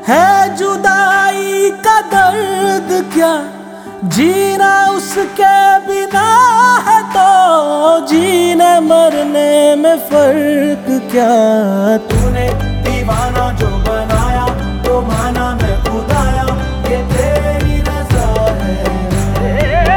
है जुदाई का दर्द क्या, जीना उसके बिना है तो जीने मरने में फर्क क्या। तूने दीवाना जो बनाया तो माना मैं खुदाया, ये तेरी रज़ा है।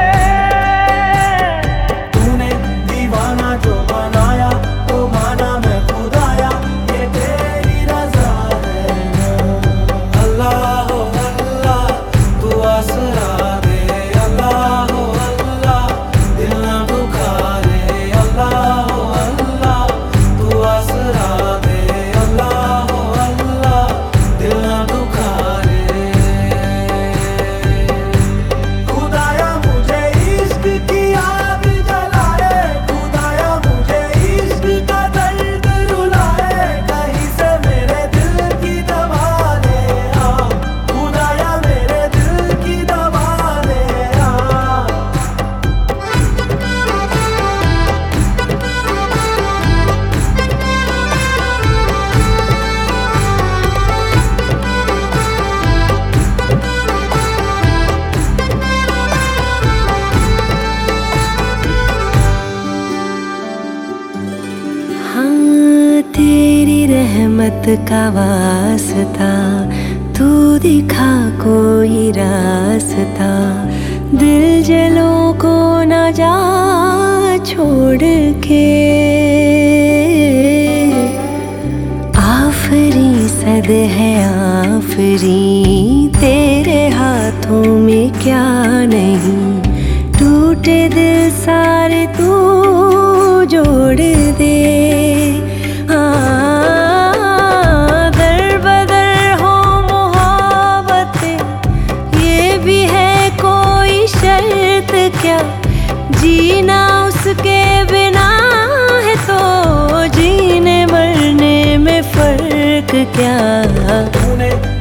तूने दीवाना जो बनाया तो माना मैं खुदाया, ये तेरी रज़ा है। अल्लाह हो अल्लाह तू आसरा दे, अल्लाह हो अल्लाह दिल ना दुखारे, अल्लाह हो अल्लाह तू आसरा दे, अल्लाह हो अल्लाह दिल ना दुखारे। खुदाया मुझे इश्क की आग जलाए, खुदाया मुझे इश्क का दर्द रुलाए, कहीं से मेरे दिल की दवा ले आ, खुदाया मेरे दिल की दवा ले आ। हाँ तेरी रहमत का वास्ता, तू दिखा कोई रास्ता, दिल जलों को ना जा छोड़ के। आफरी सद है आफरी, तेरे हाथों में क्या नहीं, टूटे दिल सारे तू जोड़ दे। दर बदर हो मोहब्बतें, ये भी है कोई शर्त क्या, जीना उसके बिना है तो जीने मरने में फर्क क्या। तूने